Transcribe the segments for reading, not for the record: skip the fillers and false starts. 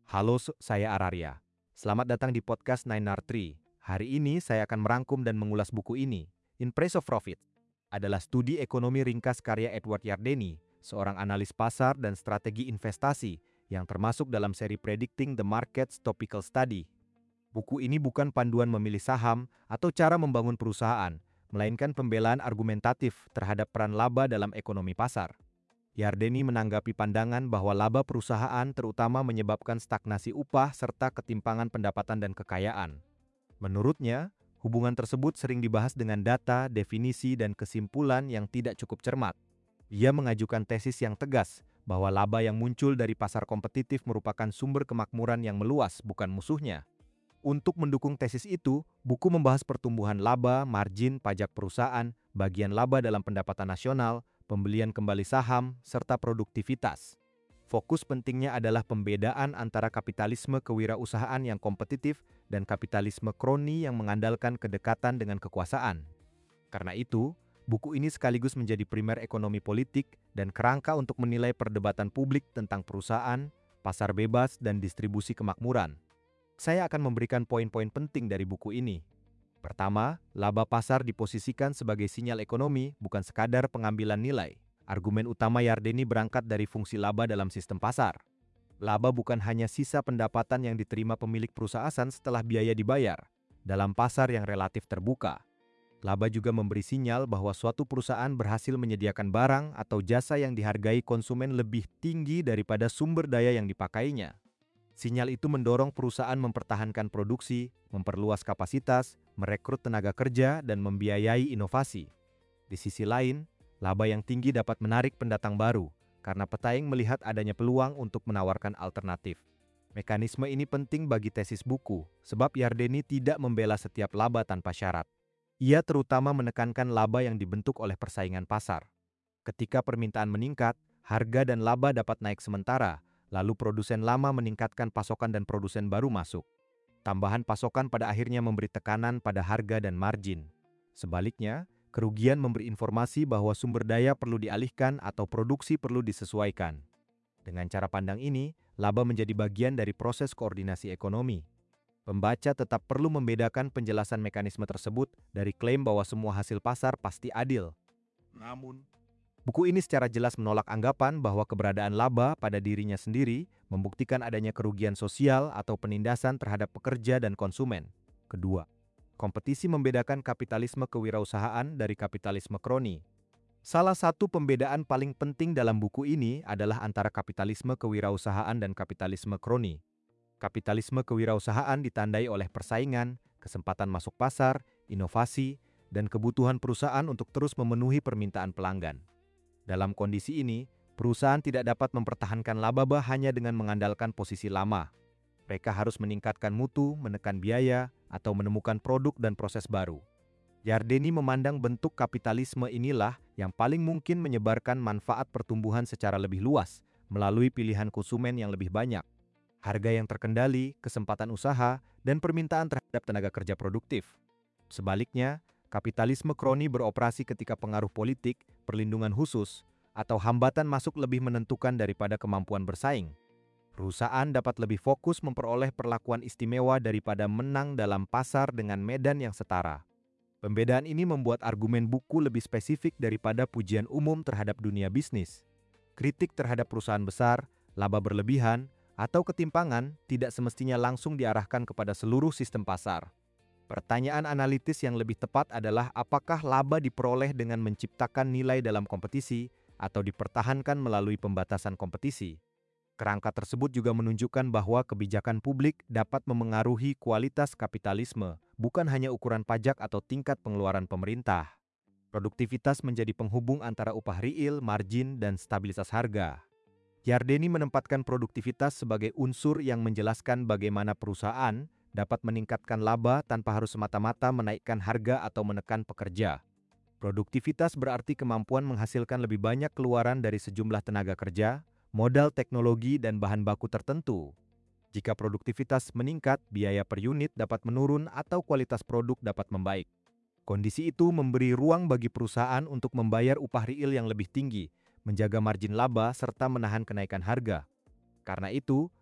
Halo, saya Araria. Selamat datang di podcast 9R3. Hari ini saya akan merangkum dan mengulas buku ini. In Praise of Profit adalah studi ekonomi ringkas karya Edward Yardeni, seorang analis pasar dan strategi investasi yang termasuk dalam seri Predicting the Markets Topical Study. Buku ini bukan panduan memilih saham atau cara membangun perusahaan, melainkan pembelaan argumentatif terhadap peran laba dalam ekonomi pasar. Yardeni menanggapi pandangan bahwa laba perusahaan terutama menyebabkan stagnasi upah serta ketimpangan pendapatan dan kekayaan. Menurutnya, hubungan tersebut sering dibahas dengan data, definisi, dan kesimpulan yang tidak cukup cermat. Ia mengajukan tesis yang tegas bahwa laba yang muncul dari pasar kompetitif merupakan sumber kemakmuran yang meluas, bukan musuhnya. Untuk mendukung tesis itu, buku membahas pertumbuhan laba, margin, pajak perusahaan, bagian laba dalam pendapatan nasional, pembelian kembali saham, serta produktivitas. Fokus pentingnya adalah pembedaan antara kapitalisme kewirausahaan yang kompetitif dan kapitalisme kroni yang mengandalkan kedekatan dengan kekuasaan. Karena itu, buku ini sekaligus menjadi primer ekonomi politik dan kerangka untuk menilai perdebatan publik tentang perusahaan, pasar bebas, dan distribusi kemakmuran. Saya akan memberikan poin-poin penting dari buku ini. Pertama, laba pasar diposisikan sebagai sinyal ekonomi, bukan sekadar pengambilan nilai. Argumen utama Yardeni berangkat dari fungsi laba dalam sistem pasar. Laba bukan hanya sisa pendapatan yang diterima pemilik perusahaan setelah biaya dibayar. Dalam pasar yang relatif terbuka, laba juga memberi sinyal bahwa suatu perusahaan berhasil menyediakan barang atau jasa yang dihargai konsumen lebih tinggi daripada sumber daya yang dipakainya. Sinyal itu mendorong perusahaan mempertahankan produksi, memperluas kapasitas, merekrut tenaga kerja, dan membiayai inovasi. Di sisi lain, laba yang tinggi dapat menarik pendatang baru, karena pesaing melihat adanya peluang untuk menawarkan alternatif. Mekanisme ini penting bagi tesis buku, sebab Yardeni tidak membela setiap laba tanpa syarat. Ia terutama menekankan laba yang dibentuk oleh persaingan pasar. Ketika permintaan meningkat, harga dan laba dapat naik sementara, lalu produsen lama meningkatkan pasokan dan produsen baru masuk. Tambahan pasokan pada akhirnya memberi tekanan pada harga dan margin. Sebaliknya, kerugian memberi informasi bahwa sumber daya perlu dialihkan atau produksi perlu disesuaikan. Dengan cara pandang ini, laba menjadi bagian dari proses koordinasi ekonomi. Pembaca tetap perlu membedakan penjelasan mekanisme tersebut dari klaim bahwa semua hasil pasar pasti adil. Namun, buku ini secara jelas menolak anggapan bahwa keberadaan laba pada dirinya sendiri membuktikan adanya kerugian sosial atau penindasan terhadap pekerja dan konsumen. Kedua, kompetisi membedakan kapitalisme kewirausahaan dari kapitalisme kroni. Salah satu pembedaan paling penting dalam buku ini adalah antara kapitalisme kewirausahaan dan kapitalisme kroni. Kapitalisme kewirausahaan ditandai oleh persaingan, kesempatan masuk pasar, inovasi, dan kebutuhan perusahaan untuk terus memenuhi permintaan pelanggan. Dalam kondisi ini, perusahaan tidak dapat mempertahankan laba hanya dengan mengandalkan posisi lama. Mereka harus meningkatkan mutu, menekan biaya, atau menemukan produk dan proses baru. Yardeni memandang bentuk kapitalisme inilah yang paling mungkin menyebarkan manfaat pertumbuhan secara lebih luas melalui pilihan konsumen yang lebih banyak, harga yang terkendali, kesempatan usaha, dan permintaan terhadap tenaga kerja produktif. Sebaliknya, kapitalisme kroni beroperasi ketika pengaruh politik, perlindungan khusus, atau hambatan masuk lebih menentukan daripada kemampuan bersaing. Perusahaan dapat lebih fokus memperoleh perlakuan istimewa daripada menang dalam pasar dengan medan yang setara. Pembedaan ini membuat argumen buku lebih spesifik daripada pujian umum terhadap dunia bisnis. Kritik terhadap perusahaan besar, laba berlebihan, atau ketimpangan tidak semestinya langsung diarahkan kepada seluruh sistem pasar. Pertanyaan analitis yang lebih tepat adalah apakah laba diperoleh dengan menciptakan nilai dalam kompetisi atau dipertahankan melalui pembatasan kompetisi. Kerangka tersebut juga menunjukkan bahwa kebijakan publik dapat memengaruhi kualitas kapitalisme, bukan hanya ukuran pajak atau tingkat pengeluaran pemerintah. Produktivitas menjadi penghubung antara upah real, margin, dan stabilitas harga. Yardeni menempatkan produktivitas sebagai unsur yang menjelaskan bagaimana perusahaan dapat meningkatkan laba tanpa harus semata-mata menaikkan harga atau menekan pekerja. Produktivitas berarti kemampuan menghasilkan lebih banyak keluaran dari sejumlah tenaga kerja, modal teknologi, dan bahan baku tertentu. Jika produktivitas meningkat, biaya per unit dapat menurun atau kualitas produk dapat membaik. Kondisi itu memberi ruang bagi perusahaan untuk membayar upah real yang lebih tinggi, menjaga margin laba, serta menahan kenaikan harga. Karena itu,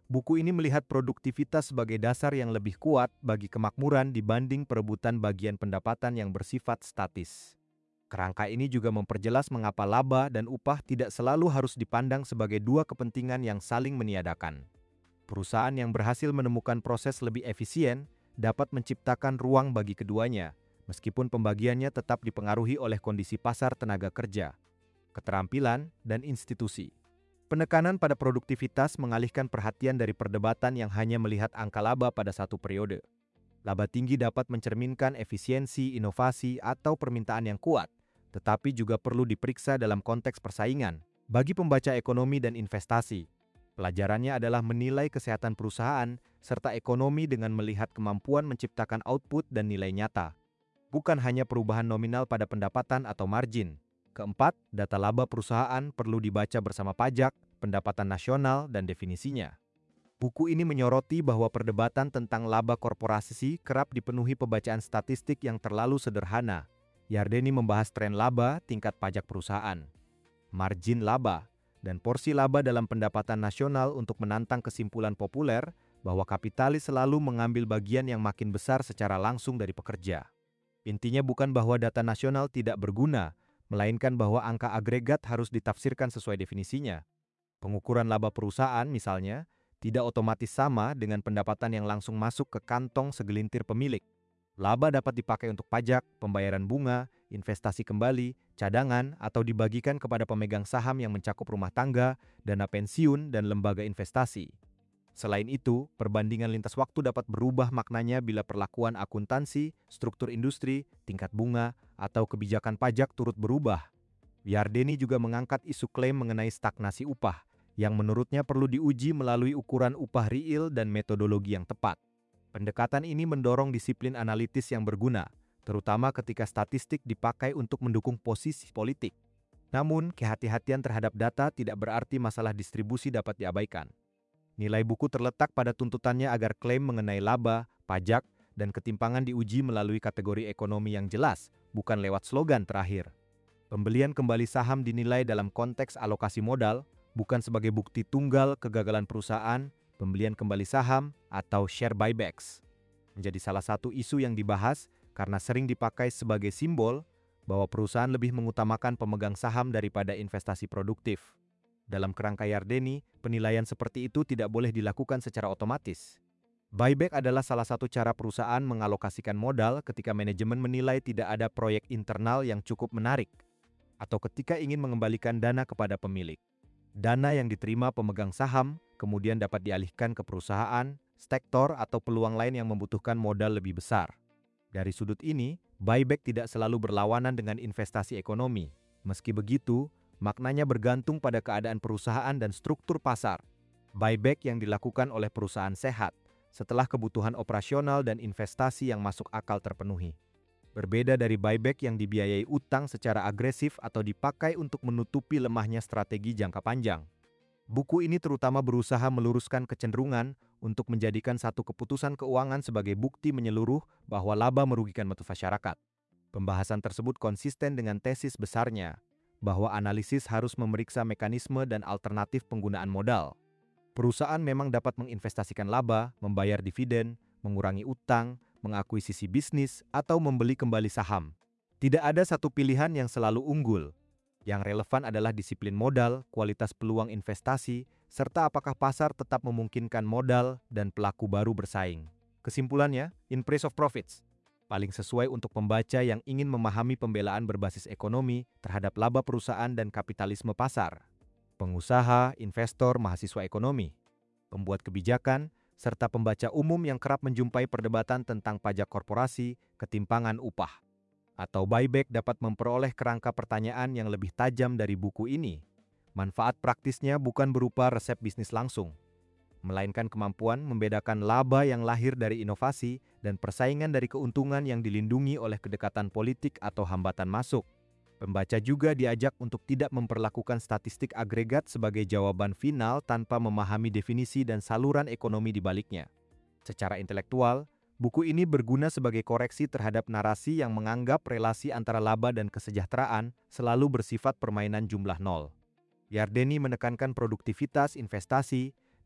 Buku ini melihat produktivitas sebagai dasar yang lebih kuat bagi kemakmuran dibanding perebutan bagian pendapatan yang bersifat statis. Kerangka ini juga memperjelas mengapa laba dan upah tidak selalu harus dipandang sebagai dua kepentingan yang saling meniadakan. Perusahaan yang berhasil menemukan proses lebih efisien dapat menciptakan ruang bagi keduanya, meskipun pembagiannya tetap dipengaruhi oleh kondisi pasar tenaga kerja, keterampilan, dan institusi. Penekanan pada produktivitas mengalihkan perhatian dari perdebatan yang hanya melihat angka laba pada satu periode. Laba tinggi dapat mencerminkan efisiensi, inovasi, atau permintaan yang kuat, tetapi juga perlu diperiksa dalam konteks persaingan. Bagi pembaca ekonomi dan investasi, pelajarannya adalah menilai kesehatan perusahaan serta ekonomi dengan melihat kemampuan menciptakan output dan nilai nyata, bukan hanya perubahan nominal pada pendapatan atau margin. Keempat, data laba perusahaan perlu dibaca bersama pajak, pendapatan nasional, dan definisinya. Buku ini menyoroti bahwa perdebatan tentang laba korporasi kerap dipenuhi pembacaan statistik yang terlalu sederhana. Yardeni membahas tren laba, tingkat pajak perusahaan, margin laba, dan porsi laba dalam pendapatan nasional untuk menantang kesimpulan populer bahwa kapitalis selalu mengambil bagian yang makin besar secara langsung dari pekerja. Intinya bukan bahwa data nasional tidak berguna, melainkan bahwa angka agregat harus ditafsirkan sesuai definisinya. Pengukuran laba perusahaan, misalnya, tidak otomatis sama dengan pendapatan yang langsung masuk ke kantong segelintir pemilik. Laba dapat dipakai untuk pajak, pembayaran bunga, investasi kembali, cadangan, atau dibagikan kepada pemegang saham yang mencakup rumah tangga, dana pensiun, dan lembaga investasi. Selain itu, perbandingan lintas waktu dapat berubah maknanya bila perlakuan akuntansi, struktur industri, tingkat bunga, atau kebijakan pajak turut berubah. Yardeni juga mengangkat isu klaim mengenai stagnasi upah, yang menurutnya perlu diuji melalui ukuran upah real dan metodologi yang tepat. Pendekatan ini mendorong disiplin analitis yang berguna, terutama ketika statistik dipakai untuk mendukung posisi politik. Namun, kehati-hatian terhadap data tidak berarti masalah distribusi dapat diabaikan. Nilai buku terletak pada tuntutannya agar klaim mengenai laba, pajak, dan ketimpangan diuji melalui kategori ekonomi yang jelas, bukan lewat slogan terakhir. Pembelian kembali saham dinilai dalam konteks alokasi modal, bukan sebagai bukti tunggal kegagalan perusahaan. Pembelian kembali saham atau share buybacks menjadi salah satu isu yang dibahas karena sering dipakai sebagai simbol bahwa perusahaan lebih mengutamakan pemegang saham daripada investasi produktif. Dalam kerangka Yardeni, penilaian seperti itu tidak boleh dilakukan secara otomatis. Buyback adalah salah satu cara perusahaan mengalokasikan modal ketika manajemen menilai tidak ada proyek internal yang cukup menarik, atau ketika ingin mengembalikan dana kepada pemilik. Dana yang diterima pemegang saham kemudian dapat dialihkan ke perusahaan, sektor, atau peluang lain yang membutuhkan modal lebih besar. Dari sudut ini, buyback tidak selalu berlawanan dengan investasi ekonomi. Meski begitu, maknanya bergantung pada keadaan perusahaan dan struktur pasar. Buyback yang dilakukan oleh perusahaan sehat setelah kebutuhan operasional dan investasi yang masuk akal terpenuhi. Berbeda dari buyback yang dibiayai utang secara agresif atau dipakai untuk menutupi lemahnya strategi jangka panjang. Buku ini terutama berusaha meluruskan kecenderungan untuk menjadikan satu keputusan keuangan sebagai bukti menyeluruh bahwa laba merugikan masyarakat. Pembahasan tersebut konsisten dengan tesis besarnya, bahwa analisis harus memeriksa mekanisme dan alternatif penggunaan modal. Perusahaan memang dapat menginvestasikan laba, membayar dividen, mengurangi utang, mengakuisisi bisnis, atau membeli kembali saham. Tidak ada satu pilihan yang selalu unggul. Yang relevan adalah disiplin modal, kualitas peluang investasi, serta apakah pasar tetap memungkinkan modal dan pelaku baru bersaing. Kesimpulannya, in price of profits paling sesuai untuk pembaca yang ingin memahami pembelaan berbasis ekonomi terhadap laba perusahaan dan kapitalisme pasar. Pengusaha, investor, mahasiswa ekonomi, pembuat kebijakan, serta pembaca umum yang kerap menjumpai perdebatan tentang pajak korporasi, ketimpangan upah, atau buyback dapat memperoleh kerangka pertanyaan yang lebih tajam dari buku ini. Manfaat praktisnya bukan berupa resep bisnis langsung, melainkan kemampuan membedakan laba yang lahir dari inovasi dan persaingan dari keuntungan yang dilindungi oleh kedekatan politik atau hambatan masuk. Pembaca juga diajak untuk tidak memperlakukan statistik agregat sebagai jawaban final tanpa memahami definisi dan saluran ekonomi di baliknya. Secara intelektual, buku ini berguna sebagai koreksi terhadap narasi yang menganggap relasi antara laba dan kesejahteraan selalu bersifat permainan jumlah nol. Yardeni menekankan produktivitas investasi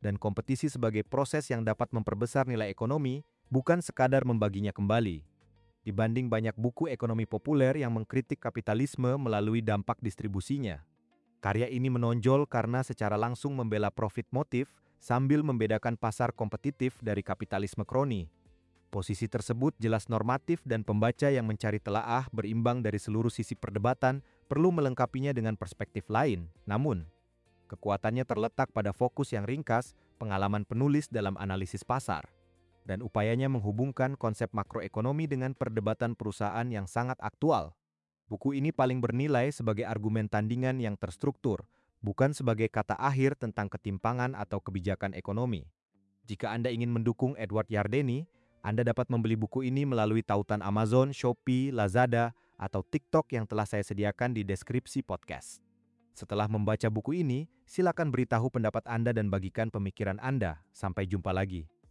dan kompetisi sebagai proses yang dapat memperbesar nilai ekonomi, bukan sekadar membaginya kembali. Dibanding banyak buku ekonomi populer yang mengkritik kapitalisme melalui dampak distribusinya. Karya ini menonjol karena secara langsung membela profit motif sambil membedakan pasar kompetitif dari kapitalisme kroni. Posisi tersebut jelas normatif dan pembaca yang mencari telaah berimbang dari seluruh sisi perdebatan perlu melengkapinya dengan perspektif lain. Namun, kekuatannya terletak pada fokus yang ringkas, pengalaman penulis dalam analisis pasar, dan upayanya menghubungkan konsep makroekonomi dengan perdebatan perusahaan yang sangat aktual. Buku ini paling bernilai sebagai argumen tandingan yang terstruktur, bukan sebagai kata akhir tentang ketimpangan atau kebijakan ekonomi. Jika Anda ingin mendukung Edward Yardeni, Anda dapat membeli buku ini melalui tautan Amazon, Shopee, Lazada, atau TikTok yang telah saya sediakan di deskripsi podcast. Setelah membaca buku ini, silakan beritahu pendapat Anda dan bagikan pemikiran Anda. Sampai jumpa lagi.